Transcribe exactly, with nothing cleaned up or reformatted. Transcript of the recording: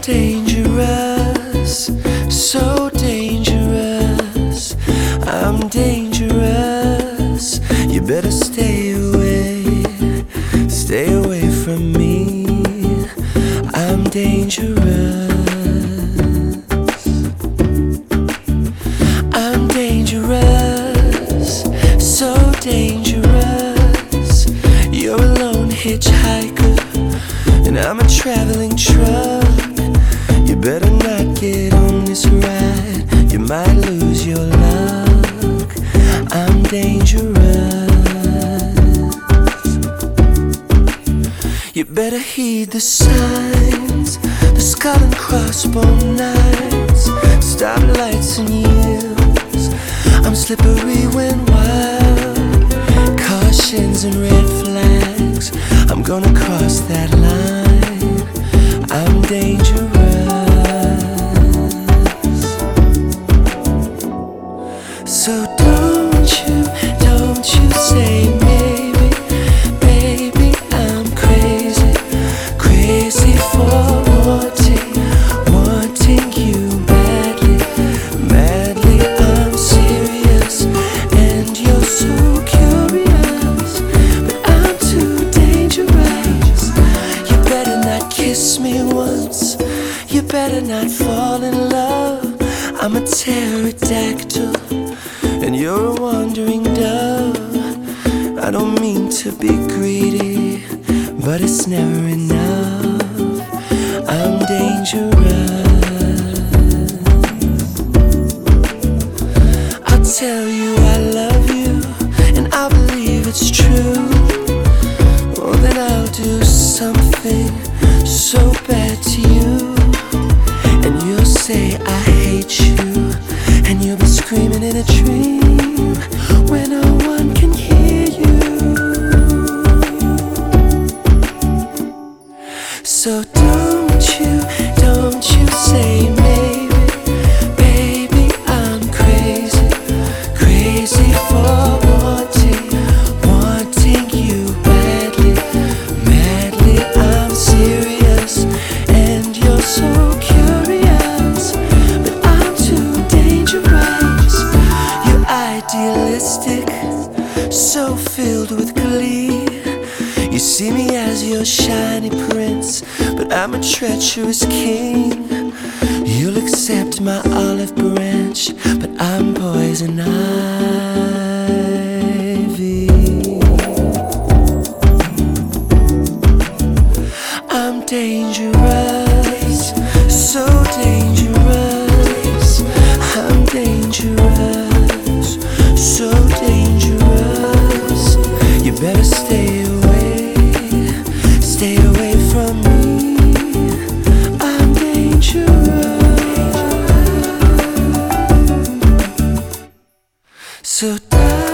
dangerous, so dangerous. I'm dangerous. You better stay away, stay away from me. I'm dangerous. I'm dangerous, so dangerous. You're a lone hitchhiker, and I'm a traveling truck. You better not get on this ride, you might lose your luck. I'm dangerous. You better heed the signs, the skull and crossbone nights, stoplights and yields. I'm slippery when wild, cautions and red flags. I'm gonna cross that line. I'm dangerous. So don't you, don't you say maybe, baby, I'm crazy, crazy for wanting, wanting you badly, madly. I'm serious, and you're so curious, but I'm too dangerous. You better not kiss me once, you better not fall in love. I'm a pterodactyl, and you're a wandering dove. I don't mean to be greedy, but it's never enough. I'm dangerous. I'll tell you I love you, and I believe it's true. Well, then I'll do something so bad to you, and you'll say I hate you, and you'll be screaming in a dream where no one can hear you. So don't you, don't you say maybe, baby, I'm crazy, crazy for wanting, wanting you badly, madly. I'm serious, and you're so curious, but I'm too dangerous. You're idealistic, so filled with glee. You see me as your shiny prince, but I'm a treacherous king. You'll accept my olive branch, but I'm poison ivy. I'm dangerous, so dangerous. I'm dangerous, so dangerous. You better stay away, stay away from me. I'm dangerous. So